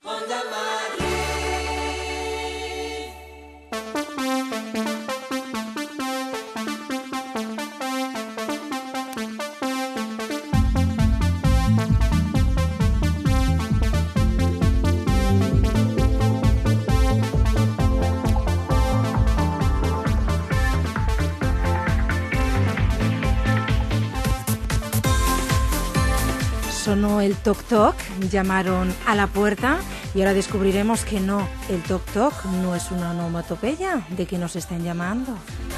Sonó el toc-toc, llamaron a la puerta y ahora descubriremos que no, el toc-toc no es una onomatopeya de que nos estén llamando.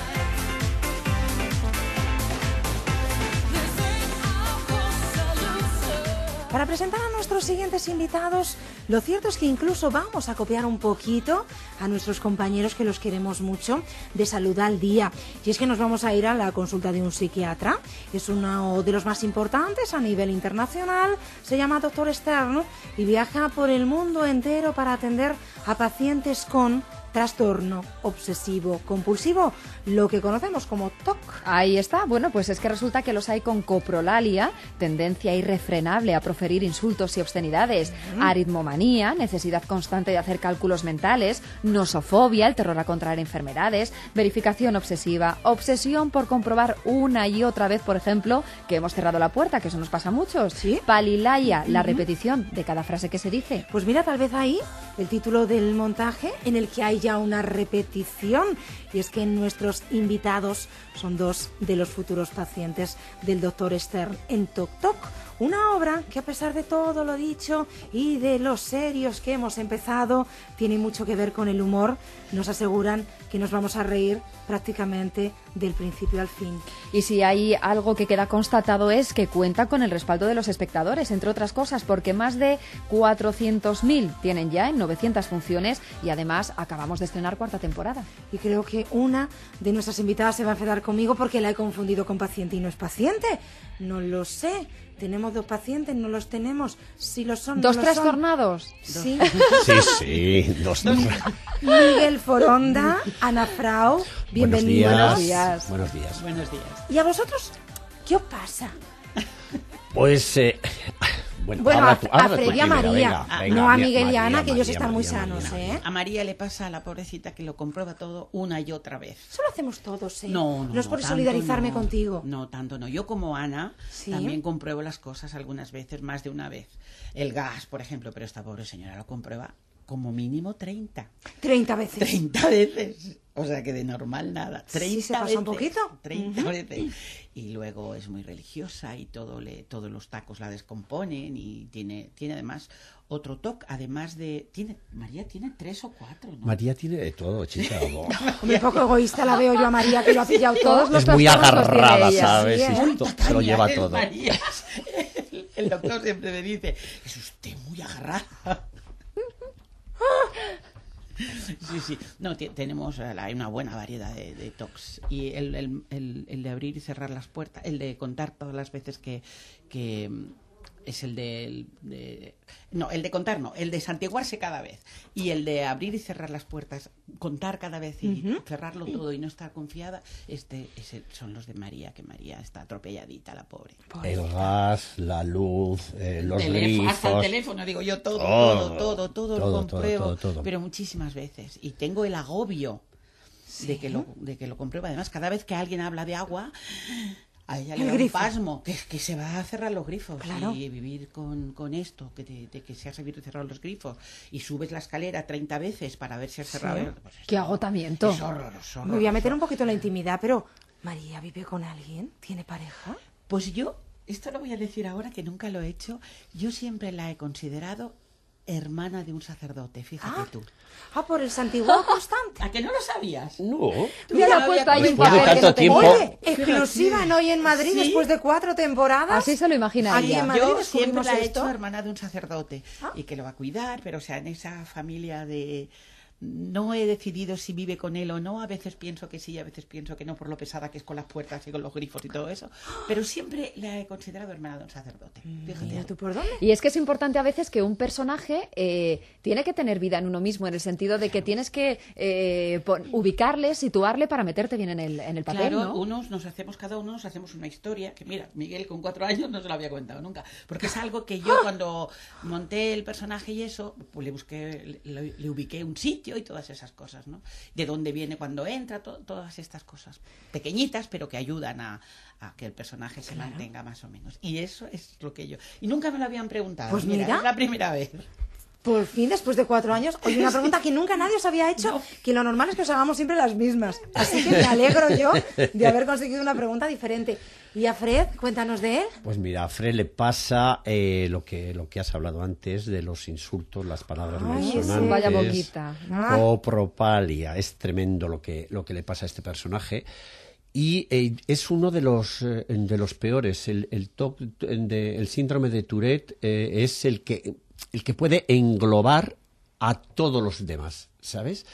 Para presentar a nuestros siguientes invitados, lo cierto es que incluso vamos a copiar un poquito a nuestros compañeros, que los queremos mucho, de Salud al Día. Y es que nos vamos a ir a la consulta de un psiquiatra. Es uno de los más importantes a nivel internacional. Se llama Dr. Stern y viaja por el mundo entero para atender a pacientes con trastorno obsesivo compulsivo, lo que conocemos como TOC. Ahí está. Bueno, pues es que resulta que los hay con coprolalia, tendencia irrefrenable a proferir insultos y obscenidades, aritmomanía, necesidad constante de hacer cálculos mentales, nosofobia, el terror a contraer enfermedades, verificación obsesiva, obsesión por comprobar una y otra vez, por ejemplo, que hemos cerrado la puerta, que eso nos pasa a muchos. ¿Sí? Palilaya, la repetición de cada frase que se dice. Pues mira, tal vez ahí el título del montaje en el que hay ya una repetición, y es que nuestros invitados son dos de los futuros pacientes del Dr. Stern en Toc Toc, una obra que, a pesar de todo lo dicho y de los serios que hemos empezado, tiene mucho que ver con el humor. Nos aseguran que nos vamos a reír prácticamente del principio al fin. Y si hay algo que queda constatado es que cuenta con el respaldo de los espectadores, entre otras cosas, porque más de 400.000 tienen ya en 900 funciones y además acabamos de estrenar cuarta temporada. Y creo que una de nuestras invitadas se va a enfadar conmigo porque la he confundido con paciente y no es paciente. No lo sé. ¿Tenemos dos pacientes? ¿No los tenemos? Si lo son, ¿Dos no lo son. trastornados? Sí. Sí, dos. Miguel Foronda, Ana Frau, bienvenidos. Buenos días. Buenos días. Buenos días. ¿Y a vosotros qué os pasa? Pues, Bueno, habla tú a Fred y a primero, María, venga, no a Miguel y a María, Ana, que ellos María, están muy María, sanos, María. ¿eh? A María le pasa a la pobrecita que lo comprueba todo una y otra vez. Eso lo hacemos todos, ¿eh? No es por tanto solidarizarme no. contigo. No, tanto no. Yo como Ana ¿Sí? también compruebo las cosas algunas veces, más de una vez. El gas, por ejemplo, pero esta pobre señora lo comprueba como mínimo 30. 30 veces. 30 veces. O sea que de normal nada. 30 Sí, se pasa veces. un poquito. 30 veces. Y luego es muy religiosa y todos los tacos la descomponen y tiene además otro TOC, además de... María tiene 3 o 4, ¿no? María tiene de todo, chica. Un poco egoísta la veo yo a María, que lo ha pillado todos los Es muy trastornos los tiene agarrada, ella, ¿sabes? sí, ¿eh? Esto se lo lleva María, todo. María. El doctor siempre me dice, es usted muy agarrada. Sí. No, tenemos hay una buena variedad de TOCs. Y el de abrir y cerrar las puertas, el de contar todas las veces que es el el de contar no, el de santiguarse cada vez. Y el de abrir y cerrar las puertas, contar cada vez y cerrarlo todo y no estar confiada, son los de María, que María está atropelladita, la pobre. El gas, la luz, los Hasta el grifos. teléfono, digo yo, todo lo compruebo, todo. pero muchísimas veces. Y tengo el agobio de que lo compruebo. Además, cada vez que alguien habla de agua, a ella le da un pasmo, que se va a cerrar los grifos. Claro. Y vivir con esto, de que se ha sabido cerrar los grifos, y subes la escalera 30 veces para ver si has cerrado. Pues ¡Qué agotamiento! Es horroroso. Me voy a meter un poquito en la intimidad, pero ¿María vive con alguien? ¿Tiene pareja? Pues yo, esto lo voy a decir ahora que nunca lo he hecho, yo siempre la he considerado hermana de un sacerdote, fíjate tú. Por el santiguado constante. ¿A que no lo sabías? No. Ya lo ha puesto ahí en Después de papel, que tanto no tenía. tiempo. Oye, exclusiva en Hoy en Madrid, Sí. después de 4 temporadas. Así se lo imagina Aquí ella. en Madrid Yo descubrimos siempre la he esto. hecho hermana de un sacerdote y que lo va a cuidar, pero o sea, en esa familia de no he decidido si vive con él o no. A veces pienso que sí, a veces pienso que no, por lo pesada que es con las puertas y con los grifos y todo eso. Pero siempre la he considerado hermana de un sacerdote. Fíjate. Mira tú por dónde. Y es que es importante a veces que un personaje tiene que tener vida en uno mismo, en el sentido de que tienes que ubicarle, situarle para meterte bien en el papel, Claro, ¿no? cada uno nos hacemos una historia, que mira, Miguel con 4 años no se lo había contado nunca, porque es algo que yo cuando monté el personaje y eso, pues le busqué, le ubiqué un sitio y todas esas cosas, ¿no? De dónde viene cuando entra, todas estas cosas pequeñitas, pero que ayudan a que el personaje se mantenga más o menos. Y eso es lo que yo... Y nunca me lo habían preguntado. Pues mira. Es la primera vez. Por fin, después de 4 años, oye, una pregunta que nunca nadie os había hecho, que lo normal es que os hagamos siempre las mismas. Así que me alegro yo de haber conseguido una pregunta diferente. Y a Fred, cuéntanos de él. Pues mira, a Fred le pasa lo que has hablado antes de los insultos, las palabras Ay, malsonantes. sí. Vaya boquita. Copropalia. Es tremendo lo que le pasa a este personaje. Y es uno de los peores. El síndrome de Tourette es el que puede englobar a todos los demás, ¿sabes?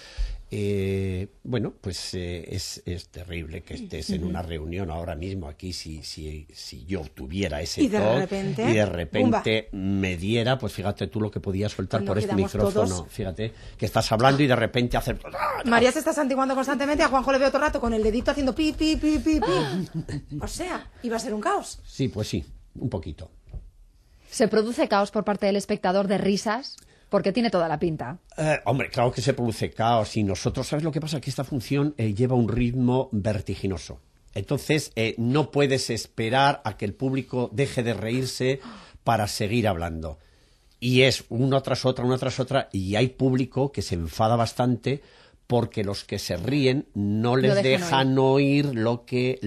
Bueno, pues es terrible que estés en una reunión ahora mismo aquí, si yo tuviera ese TOC y de repente me diera, pues fíjate tú lo que podía soltar por este micrófono, todos. Fíjate, que estás hablando y de repente hacer... María se está santiguando constantemente, a Juanjo le veo todo el rato con el dedito haciendo pi, pi, pi, pi, pi. O sea, iba a ser un caos. Sí, pues sí, un poquito. ¿Se produce caos por parte del espectador de risas? Porque tiene toda la pinta. Hombre, claro que se produce caos. Y nosotros, ¿sabes lo que pasa? Que esta función lleva un ritmo vertiginoso. Entonces, no puedes esperar a que el público deje de reírse para seguir hablando. Y es una tras otra, y hay público que se enfada bastante porque los que se ríen no les dejan oír lo que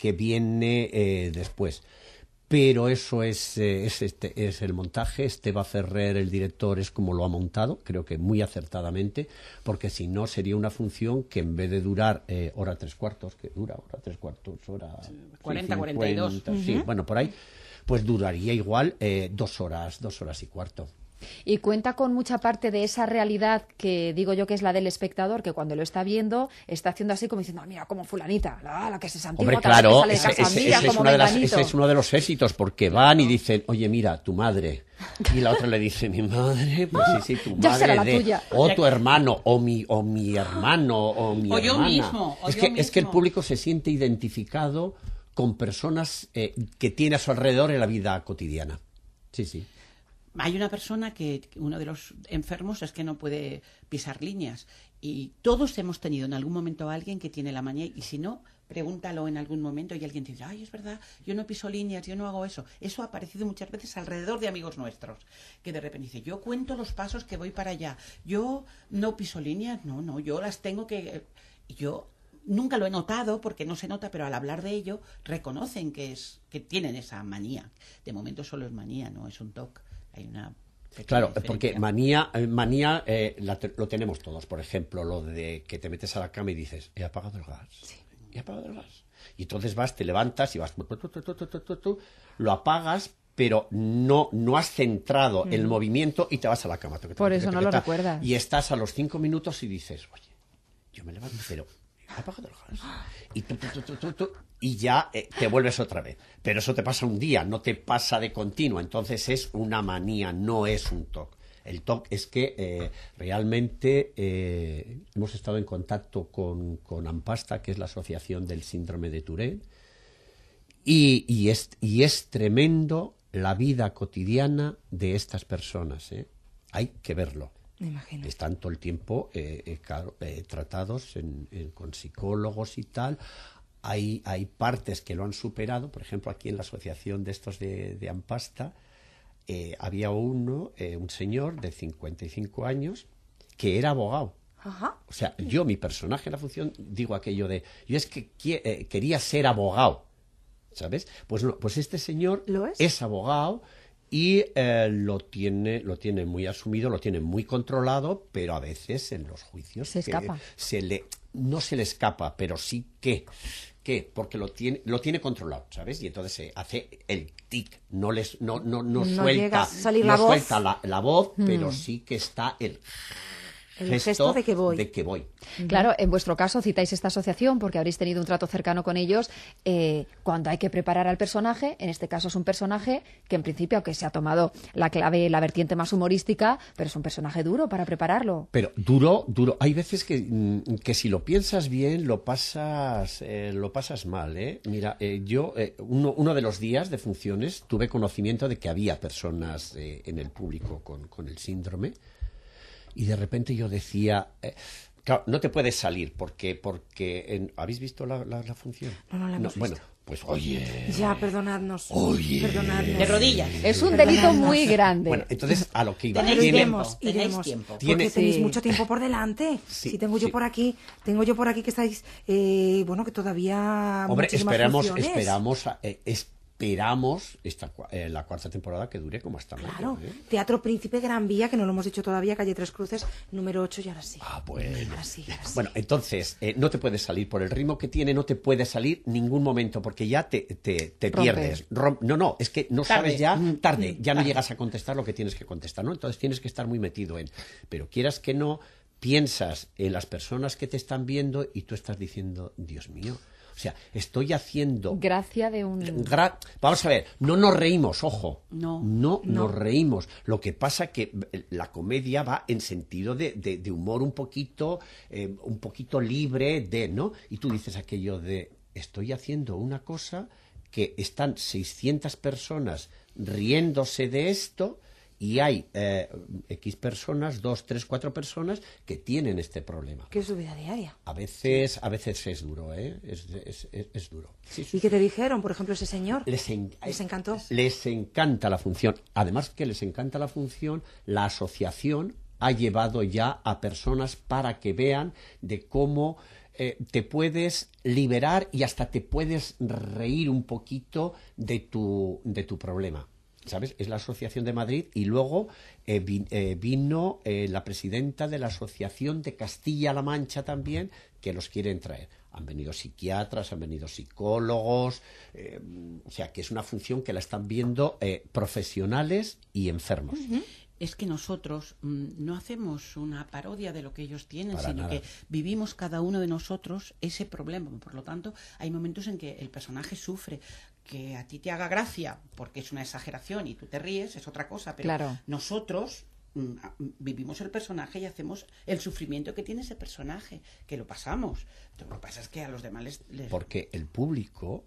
viene después. Pero eso es el montaje. Esteve Ferrer, el director, es como lo ha montado, creo que muy acertadamente, porque si no sería una función que en vez de durar hora 3/4, que dura hora 3/4, hora 40, 42. Sí, bueno, por ahí, pues duraría igual 2 horas, 2 horas y cuarto. Y cuenta con mucha parte de esa realidad que digo yo que es la del espectador, que cuando lo está viendo está haciendo así como diciendo, mira, como fulanita, la que se santigua. Hombre, claro, ese es uno de los éxitos, porque van y dicen, oye, mira, tu madre. Y la otra le dice, mi madre, pues sí, tu ya madre será la tuya. o tu hermano, o mi hermano, o mi hermana. Yo mismo. Es que el público se siente identificado con personas que tiene a su alrededor en la vida cotidiana. Sí, sí. Hay una persona que uno de los enfermos es que no puede pisar líneas, y todos hemos tenido en algún momento a alguien que tiene la manía, y si no, pregúntalo en algún momento y alguien te dice, ay, es verdad, yo no piso líneas, yo no hago eso. Eso ha aparecido muchas veces alrededor de amigos nuestros, que de repente dice, yo cuento los pasos que voy para allá, yo no piso líneas, no, yo las tengo que... Yo nunca lo he notado porque no se nota, pero al hablar de ello reconocen que tienen esa manía. De momento solo es manía, no es un TOC. Hay una claro, diferencia. porque manía lo tenemos todos. Por ejemplo, lo de que te metes a la cama y dices, he apagado el gas. Sí. He apagado el gas. Y entonces te levantas y vas, lo apagas, pero no has centrado el movimiento y te vas a la cama. Por eso no lo recuerdas. Y estás a los 5 minutos y dices, oye, yo me levanto, pero he apagado el gas. Y ya te vuelves otra vez. Pero eso te pasa un día, no te pasa de continuo. Entonces es una manía, no es un TOC. El TOC es que realmente hemos estado en contacto con Ampasta, que es la asociación del síndrome de Tourette, y es tremendo la vida cotidiana de estas personas. Hay que verlo. Me imagino. Están todo el tiempo tratados con psicólogos y tal. Hay partes que lo han superado. Por ejemplo, aquí en la asociación de estos de Ampasta había un señor de 55 años que era abogado. Ajá. O sea, mi personaje en la función, digo aquello de, yo es que quería ser abogado, ¿sabes? Pues no, pues este señor es abogado y lo tiene muy asumido, lo tiene muy controlado, pero a veces en los juicios se escapa. No se le escapa, pero sí que porque lo tiene controlado, ¿sabes? Y entonces se hace el tic, no suelta, llega a salir no la voz. suelta la voz, pero sí que está el El gesto de que voy. De que voy. Claro, en vuestro caso citáis esta asociación porque habréis tenido un trato cercano con ellos cuando hay que preparar al personaje. En este caso es un personaje que en principio, aunque se ha tomado la clave, la vertiente más humorística, pero es un personaje duro para prepararlo. Pero duro. Hay veces que si lo piensas bien, lo pasas mal, ¿eh? Mira, yo uno de los días de funciones tuve conocimiento de que había personas en el público con el síndrome. Y de repente yo decía, claro, no te puedes salir porque ¿habéis visto la función? No la hemos visto. Bueno, pues oye. Ya, perdonadnos. Oye. Perdonadnos. De rodillas. Es un delito muy grande. Bueno, entonces a lo que iba. Tenéis Iremos. Tenéis tiempo. Porque tenéis Sí. mucho tiempo por delante. Sí, Si tengo yo sí. por aquí que estáis, que todavía Hombre, muchísimas funciones. esperamos la cuarta temporada que dure como hasta Claro, mayo, ¿eh? Teatro Príncipe Gran Vía, que no lo hemos dicho todavía, calle Tres Cruces, número 8, y ahora sí. Ah, bueno. Ahora sí. Bueno, entonces, no te puedes salir por el ritmo que tiene, no te puedes salir ningún momento, porque ya te pierdes. No, es que no Tarde. sabes ya, tarde, ya no Tarde. llegas a contestar lo que tienes que contestar, ¿no? Entonces tienes que estar muy metido pero quieras que no, piensas en las personas que te están viendo y tú estás diciendo, Dios mío, o sea, estoy haciendo... Gracia de un... Vamos a ver, no nos reímos, ojo. No. Nos reímos. Lo que pasa que la comedia va en sentido de humor un poquito libre ¿no? Y tú dices aquello de, estoy haciendo una cosa que están 600 personas riéndose de esto y hay X personas, 2, 3, 4 personas que tienen este problema. Que es su vida diaria. A veces es duro, ¿eh? Es duro. Sí, ¿Y qué te dijeron, por ejemplo, ese señor? Les encantó. Les encanta la función. Además que les encanta la función, la asociación ha llevado ya a personas para que vean de cómo te puedes liberar y hasta te puedes reír un poquito de tu problema. ¿Sabes? Es la Asociación de Madrid y luego vino la presidenta de la Asociación de Castilla-La Mancha también, que los quieren traer. Han venido psiquiatras, han venido psicólogos, o sea que es una función que la están viendo profesionales y enfermos. Uh-huh. Es que nosotros no hacemos una parodia de lo que ellos tienen, Para sino nada. que vivimos cada uno de nosotros ese problema. Por lo tanto, hay momentos en que el personaje sufre. Que a ti te haga gracia porque es una exageración y tú te ríes, es otra cosa, pero Claro. nosotros vivimos el personaje y hacemos el sufrimiento que tiene ese personaje, que lo pasamos. Lo que pasa es que a los demás les... Porque el público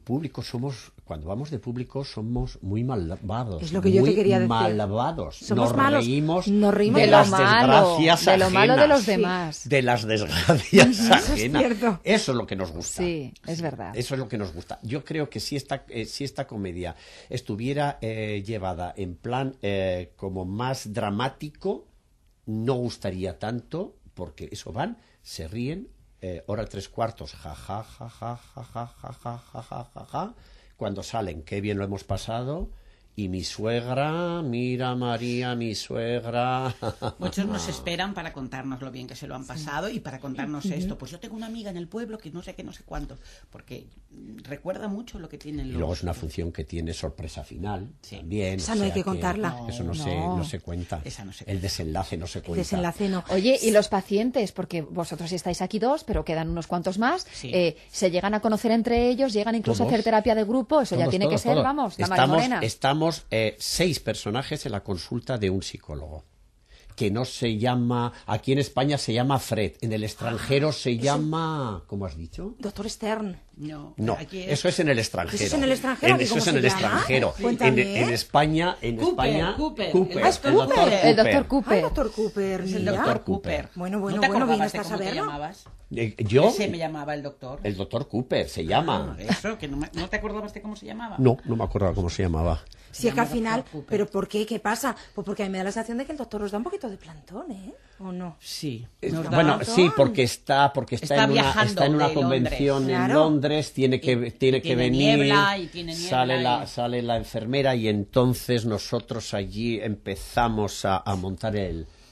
somos, cuando vamos de público somos muy malvados. Es lo que yo te quería decir. Malvados. Somos nos malos. reímos Nos reímos de de las lo malo, desgracias de lo malo de ajenas. los demás. De las desgracias Eso es ajenas. cierto. Eso es lo que nos gusta. Sí, es verdad. Eso es lo que nos gusta. Yo creo que si esta comedia estuviera llevada en plan como más dramático, no gustaría tanto, porque eso van, se ríen, hora 3/4, ja, ja, ja, ja, ja, ja, ja, ja, ja, ja, ja, ja. Cuando salen, qué bien lo hemos pasado. Y mi suegra, mira María, mi suegra. Muchos nos esperan para contarnos lo bien que se lo han pasado y para contarnos esto. Pues yo tengo una amiga en el pueblo que no sé qué, no sé cuánto, porque recuerda mucho lo que tienen Y los... luego es una función que tiene sorpresa final. Sí. También. Esa o no hay sea que contarla. Eso no se cuenta. Esa no se El cuenta. desenlace no se El cuenta. desenlace no. Oye, y los pacientes, porque vosotros estáis aquí 2, pero quedan unos cuantos más, Sí. se llegan a conocer entre ellos, llegan incluso a hacer terapia de grupo, eso ya Todos, tiene que todos, ser, todos. vamos, la Mari Morena. Estamos 6 personajes en la consulta de un psicólogo. Que no se llama, aquí en España se llama Fred, en el extranjero se llama, ¿cómo has dicho? Doctor Stern. No, No, aquí eso es en el extranjero. ¿Eso es en el extranjero? ¿Y Eso cómo es en se el llama? extranjero. Cuéntame. En España, Cooper. Cooper. Ah, es el doctor Cooper. El doctor Ah, Cooper. doctor Cooper. Es el mira. doctor Cooper. Bueno, ¿No te bueno, acordabas bien de está cómo te saberlo. llamabas? Yo, Ese me llamaba el doctor. el doctor Cooper se llama. Eso, que no te acordabas de cómo se llamaba. No me acuerdo cómo se llamaba. Si es que al Llama final, doctor Cooper. ¿pero por qué? ¿Qué pasa? Pues porque a mí me da la sensación de que el doctor nos da un poquito de plantón, ¿eh? ¿O no? Sí. nos da- Bueno, razón. sí, porque está Está viajando en una de convención Londres. en Claro. Londres, tiene que tiene venir, niebla y tiene niebla sale y- la enfermera y entonces nosotros allí empezamos a montar el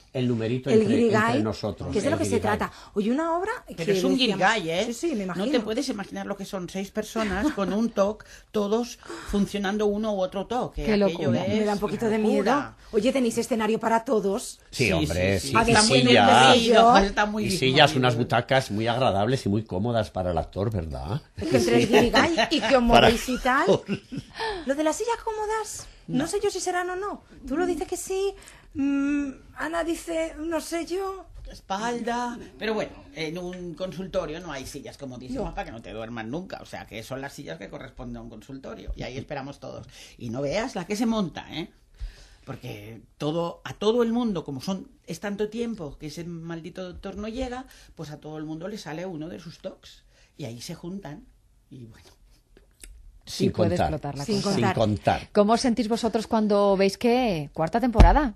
el numerito el entre guirigay, nosotros. que es de lo el que se guirigay. trata. Oye, una obra Pero que es un decíamos- guirigay, ¿eh? Sí, sí, me imagino. No te puedes imaginar lo que son 6 personas con un TOC, todos funcionando uno u otro TOC. Qué locura. Me da un poquito de miedo. Oye, ¿tenéis escenario para todos? Sí, hombre, sí. Está Y muy bien sillas, medido, está muy y bien sillas, medido. unas butacas muy agradables y muy cómodas para el actor, ¿verdad? Es que entre el guirigay y que os Para- movéis y tal. Lo de las sillas cómodas, no sé yo si serán o no. Tú lo dices que sí, Ana dice, no sé yo. Espalda. Pero bueno, en un consultorio no hay sillas comodísimas para que no te duermas nunca. O sea, que son las sillas que corresponden a un consultorio. Y ahí esperamos todos. Y no veas la que se monta, ¿eh? Porque a todo el mundo, como es tanto tiempo que ese maldito doctor no llega, pues a todo el mundo le sale uno de sus TOCs. Y ahí se juntan. Y bueno. Sin puede contar. explotar la Sin cosa. Sin contar. ¿Cómo os sentís vosotros cuando veis que cuarta temporada?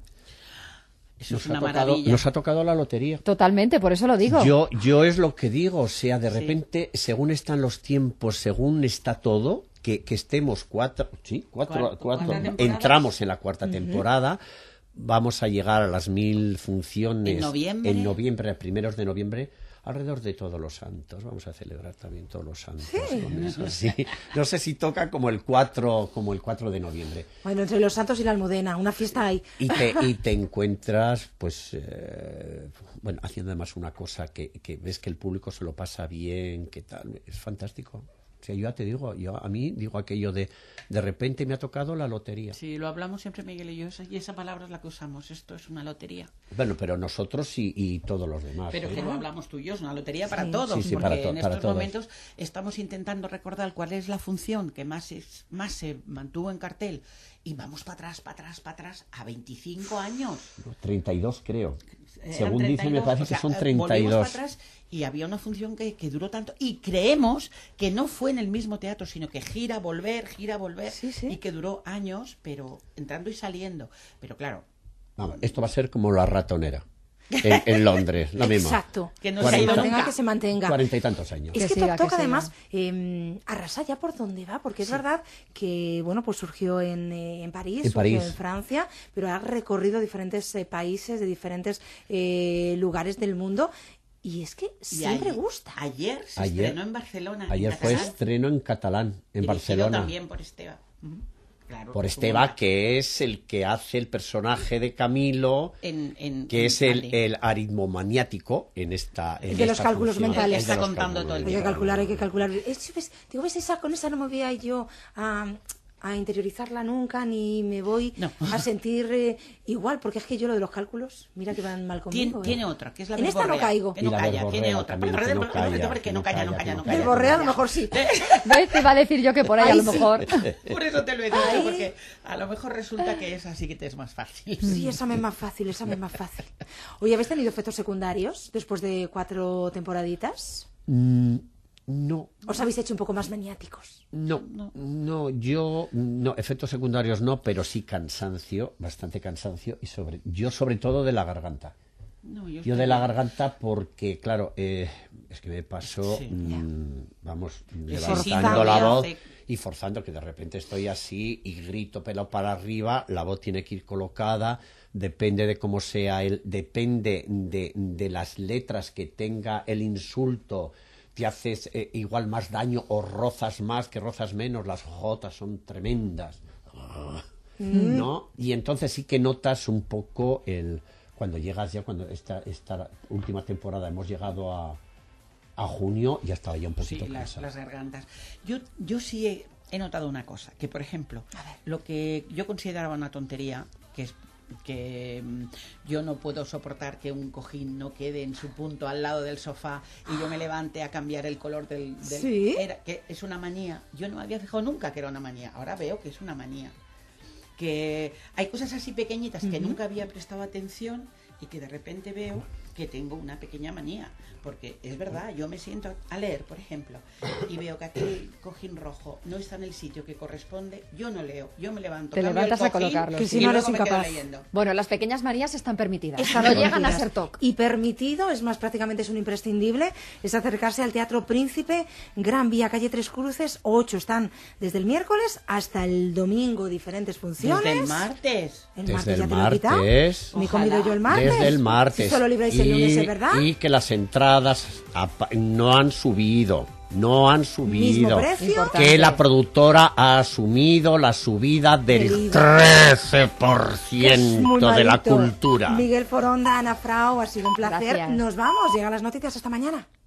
Eso es Nos una ha tocado, maravilla. nos ha tocado la lotería. Totalmente, por eso lo digo. Yo es lo que digo, o sea, de repente, según están los tiempos, según está todo, que estemos cuatro, temporada. entramos en la cuarta temporada, vamos a llegar a las 1000 funciones En noviembre. a primeros de noviembre, alrededor de Todos los Santos. Vamos a celebrar también Todos los Santos. Con eso, sí. No sé si toca como el 4 de noviembre. Bueno, entre los Santos y la Almudena, una fiesta hay. Y te encuentras, pues, bueno, haciendo además una cosa que ves que el público se lo pasa bien, que tal, es fantástico. O sea, yo ya te digo, a mí digo aquello de repente me ha tocado la lotería. Sí, lo hablamos siempre Miguel y yo, y esa palabra es la que usamos. Esto es una lotería. Bueno, pero nosotros y todos los demás. Pero ¿eh? que lo hablamos tú y yo, es una lotería para todos, Sí, sí, porque para en para estos todos. momentos estamos intentando recordar cuál es la función que más se mantuvo en cartel y vamos para atrás, a 25 años. 32 creo. Eran Según dicen, me 32, parece o sea, que son volvimos 32. para atrás y había una función que duró tanto y creemos que no fue en el mismo teatro, sino que gira, volver Sí, sí. y que duró años, pero entrando y saliendo. Pero claro, Vamos, esto va a ser como La Ratonera en Londres, lo mismo. Exacto. que no Que se ha se ido mantenga, nunca. que se mantenga. 40 y tantos años. Es Que que siga, toca que además arrasar ya por dónde va, porque es verdad que bueno, pues surgió en París, En surgió París. en Francia, pero ha recorrido diferentes países de diferentes lugares del mundo y es que Y siempre gusta. Ayer se Ayer- estrenó en Barcelona. Ayer en fue catalán, estreno en catalán, en dirigido Barcelona. también por Esteba. Claro, Por tuvo Esteba, una- que es el que hace el personaje de Camilo, que es el aritmomaniático en esta. En De los esta cálculos función. mentales. El de Está los contando cálculos todo el Hay que día. calcular, hay que calcular. Digo, ves, con esa no me voy a yo a interiorizarla nunca, ni me voy No. a sentir igual, porque es que yo lo de los cálculos, mira que van mal conmigo. Tiene otra, que es la En esta no verborrea, caigo. Que no Y la calla, verborrea tiene otra. también, que no calla, Que no calla, no calla, no calla. Verborrea a lo mejor sí. ¿Ves? Te iba a decir yo que por ahí a lo Ay, sí. mejor. Por eso te lo he dicho, Ay. porque a lo mejor resulta que esa sí que te es más fácil. Sí, esa me es más fácil, esa me es más fácil. Oye, ¿habéis tenido efectos secundarios después de 4 temporaditas? No, ¿Os habéis hecho un poco más maniáticos? yo no, efectos secundarios no, pero sí cansancio, bastante cansancio, y sobre todo de la garganta. No, Yo de la garganta porque, claro, es que me paso, Sí. vamos, Forzando levantando la voz hace- y forzando, que de repente estoy así y grito pelo para arriba, la voz tiene que ir colocada, depende de cómo sea depende de las letras que tenga el insulto, te haces igual más daño o rozas más que rozas menos, las jotas son tremendas, ¿no? Y entonces sí que notas un poco cuando llegas ya, cuando esta última temporada hemos llegado a junio, ya estaba ya un poquito Sí, cansado. las gargantas. Yo sí he notado una cosa, que por ejemplo, lo que yo consideraba una tontería, que es que yo no puedo soportar que un cojín no quede en su punto al lado del sofá y yo me levante a cambiar el color del ¿Sí? que es una manía. Yo no me había fijado nunca que era una manía, ahora veo que es una manía. Que hay cosas así pequeñitas que nunca había prestado atención y que de repente veo que tengo una pequeña manía, porque es verdad, yo me siento a leer, por ejemplo, y veo que aquel cojín rojo no está en el sitio que corresponde, yo no leo, yo me levanto, Te cambio el levantas a cojín colocarlo, Que sí. si y no luego eres me quedo incapaz. leyendo. Bueno, las pequeñas Marías están permitidas. Están no llegan a permitidas. ser TOC. Y permitido, es más, prácticamente es un imprescindible, es acercarse al Teatro Príncipe, Gran Vía, calle Tres Cruces, 8. Están desde el miércoles hasta el domingo, diferentes funciones. Desde el martes. El Desde martes el ya te lo he quitado. martes. Me he Ojalá. comido yo el martes. lunes. Desde el martes. Si solo libráis el lunes, ¿es verdad? Y que las entradas no han subido. No han subido. ¿Mismo precio? Importante. Que la productora ha asumido la subida del 13% de la malito. cultura. Miguel Foronda, Ana Frau, ha sido un placer. Gracias. Nos vamos, llegan las noticias, hasta mañana.